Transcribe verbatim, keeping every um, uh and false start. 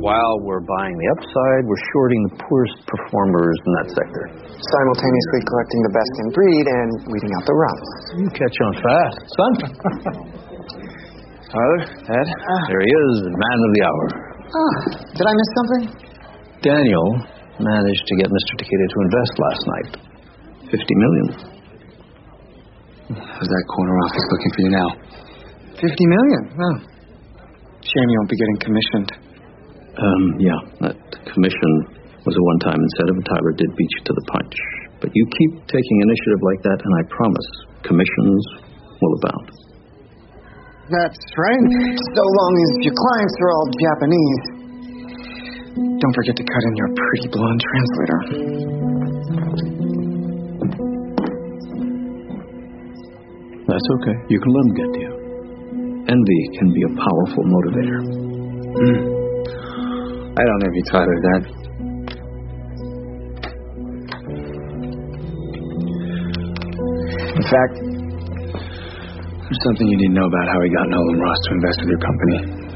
While we're buying the upside, we're shorting the poorest performers in that sector. Simultaneously collecting the best in breed and weeding out the rump. You catch on fast, son. Tyler, Ed, uh, there he is, the man of the hour. Oh, did I miss something? Daniel managed to get Mister Takeda to invest last night. Fifty million. How's that corner office looking for you now? Fifty million? Oh. Shame you won't be getting commissioned. Um, yeah, that commission was a one-time incentive, and Tyler did beat you to the punch. But you keep taking initiative like that, and I promise commissions will abound. That's right. So long as your clients are all Japanese. Don't forget to cut in your pretty blonde translator. That's okay. You can let them get to you. Envy can be a powerful motivator. Mm. I don't envy Tyler that. In fact, there's something you need to know about how he got Nolan Ross to invest with your company.